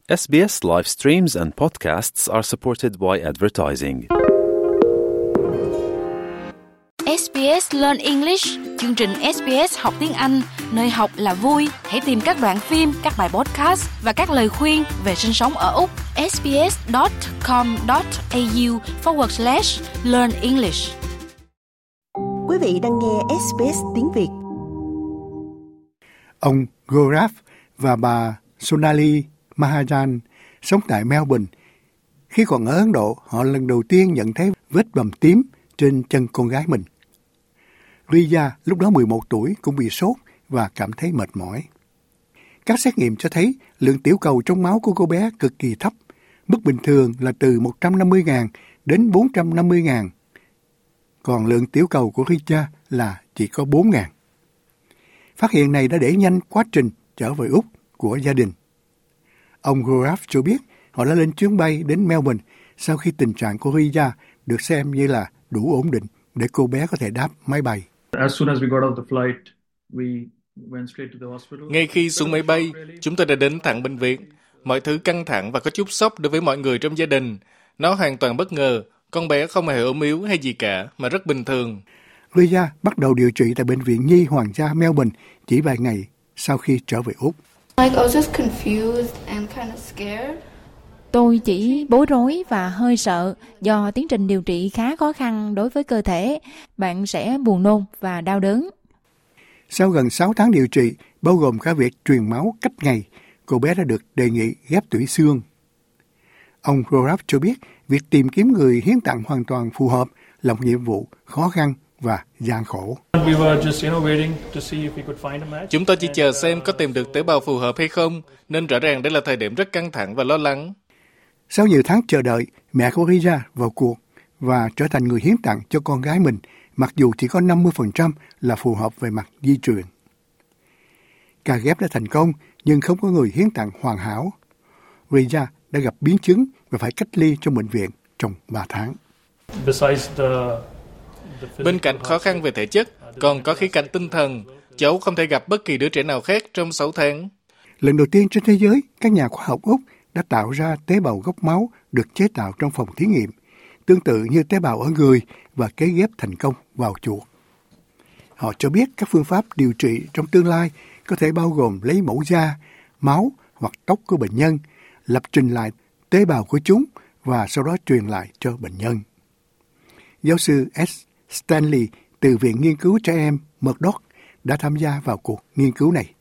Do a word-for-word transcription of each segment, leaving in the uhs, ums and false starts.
ét bê ét live streams and podcasts are supported by advertising. ét bê ét Learn English, chương trình ét bê ét học tiếng Anh, nơi học là vui. Hãy tìm các đoạn phim, các bài podcast và các lời khuyên về sinh sống ở Úc. sbs.com.au forward slash learn English. Quý vị đang nghe ét bê ét tiếng Việt. Ông Gaurav và bà Sonali Mahajan sống tại Melbourne. Khi còn ở Ấn Độ, họ lần đầu tiên nhận thấy vết bầm tím trên chân con gái mình. Riya lúc đó mười một tuổi cũng bị sốt và cảm thấy mệt mỏi. Các xét nghiệm cho thấy lượng tiểu cầu trong máu của cô bé cực kỳ thấp. Mức bình thường là từ một trăm năm mươi nghìn đến bốn trăm năm mươi nghìn. Còn lượng tiểu cầu của Riya là chỉ có bốn nghìn. Phát hiện này đã đẩy nhanh quá trình trở về Úc của gia đình. Ông Gaurav cho biết họ đã lên chuyến bay đến Melbourne sau khi tình trạng của Riya được xem như là đủ ổn định để cô bé có thể đáp máy bay. Ngay khi xuống máy bay, chúng tôi đã đến thẳng bệnh viện. Mọi thứ căng thẳng và có chút sốc đối với mọi người trong gia đình. Nó hoàn toàn bất ngờ. Con bé không hề ốm yếu hay gì cả, mà rất bình thường. Riya bắt đầu điều trị tại Bệnh viện Nhi Hoàng gia Melbourne chỉ vài ngày sau khi trở về Úc. Tôi chỉ bối rối và hơi sợ do tiến trình điều trị khá khó khăn đối với cơ thể. Bạn sẽ buồn nôn và đau đớn. Sau gần sáu tháng điều trị, bao gồm cả việc truyền máu cách ngày, cô bé đã được đề nghị ghép tủy xương. Ông Gaurav cho biết việc tìm kiếm người hiến tặng hoàn toàn phù hợp là một nhiệm vụ khó khăn và gian khổ. Chúng tôi chỉ chờ xem có tìm được tế bào phù hợp hay không, nên rõ ràng đây là thời điểm rất căng thẳng và lo lắng. Sau nhiều tháng chờ đợi, mẹ của Riya vào cuộc và trở thành người hiến tặng cho con gái mình, mặc dù chỉ có năm mươi phần trăm là phù hợp về mặt di truyền. Ca ghép đã thành công, nhưng không có người hiến tặng hoàn hảo. Riya đã gặp biến chứng và phải cách ly trong bệnh viện trong ba tháng. Bên cạnh khó khăn về thể chất, còn có khía cạnh tinh thần. Cháu không thể gặp bất kỳ đứa trẻ nào khác trong sáu tháng. Lần đầu tiên trên thế giới, các nhà khoa học Úc đã tạo ra tế bào gốc máu được chế tạo trong phòng thí nghiệm, tương tự như tế bào ở người và cấy ghép thành công vào chuột. Họ cho biết các phương pháp điều trị trong tương lai có thể bao gồm lấy mẫu da, máu hoặc tóc của bệnh nhân, lập trình lại tế bào của chúng và sau đó truyền lại cho bệnh nhân. Giáo sư S. Stanley từ Viện Nghiên cứu Trẻ Em Murdoch đã tham gia vào cuộc nghiên cứu này.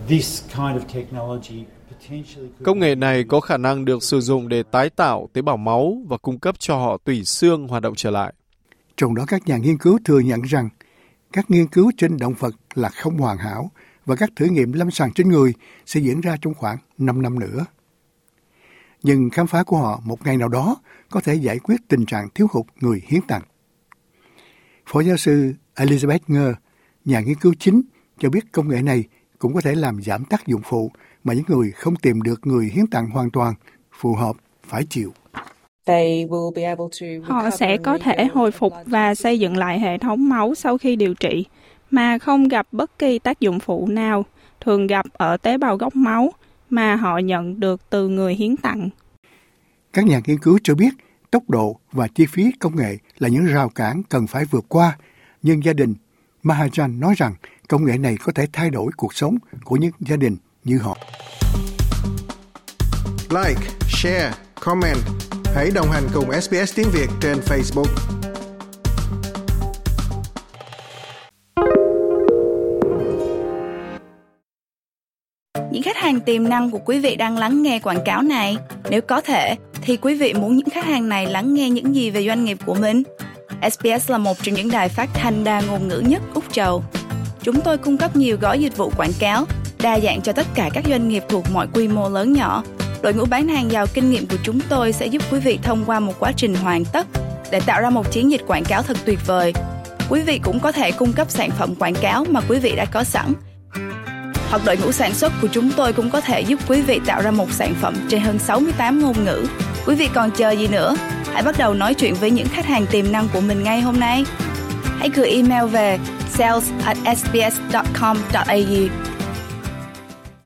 Công nghệ này có khả năng được sử dụng để tái tạo tế bào máu và cung cấp cho họ tủy xương hoạt động trở lại. Trong đó các nhà nghiên cứu thừa nhận rằng các nghiên cứu trên động vật là không hoàn hảo và các thử nghiệm lâm sàng trên người sẽ diễn ra trong khoảng năm năm nữa. Nhưng khám phá của họ một ngày nào đó có thể giải quyết tình trạng thiếu hụt người hiến tặng. Phó giáo sư Elizabeth Ngơ, nhà nghiên cứu chính, cho biết công nghệ này cũng có thể làm giảm tác dụng phụ mà những người không tìm được người hiến tặng hoàn toàn phù hợp phải chịu. Họ sẽ có thể hồi phục và xây dựng lại hệ thống máu sau khi điều trị, mà không gặp bất kỳ tác dụng phụ nào, thường gặp ở tế bào gốc máu mà họ nhận được từ người hiến tặng. Các nhà nghiên cứu cho biết tốc độ và chi phí công nghệ là những rào cản cần phải vượt qua, nhưng gia đình Mahajan nói rằng công nghệ này có thể thay đổi cuộc sống của những gia đình như họ. Like, share, comment. Hãy đồng hành cùng ét bê ét tiếng Việt trên Facebook. Những khách hàng tiềm năng của quý vị đang lắng nghe quảng cáo này. Nếu có thể, thì quý vị muốn những khách hàng này lắng nghe những gì về doanh nghiệp của mình? ét bê ét là một trong những đài phát thanh đa ngôn ngữ nhất Úc Châu. Chúng tôi cung cấp nhiều gói dịch vụ quảng cáo, đa dạng cho tất cả các doanh nghiệp thuộc mọi quy mô lớn nhỏ. Đội ngũ bán hàng giàu kinh nghiệm của chúng tôi sẽ giúp quý vị thông qua một quá trình hoàn tất để tạo ra một chiến dịch quảng cáo thật tuyệt vời. Quý vị cũng có thể cung cấp sản phẩm quảng cáo mà quý vị đã có sẵn. Hoặc đội ngũ sản xuất của chúng tôi cũng có thể giúp quý vị tạo ra một sản phẩm trên hơn sáu mươi tám ngôn ngữ. Quý vị còn chờ gì nữa? Hãy bắt đầu nói chuyện với những khách hàng tiềm năng của mình ngay hôm nay. Hãy gửi email về sales at s b s dot com dot a u